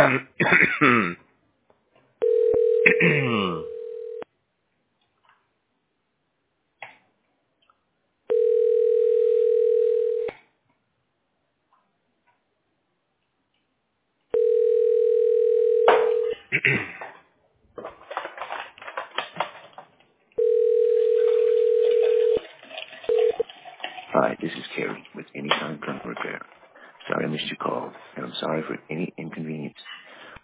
Hi, this is Kerry with Anytime Plumber Repair. Sorry I missed your call, and I'm sorry for any inconvenience.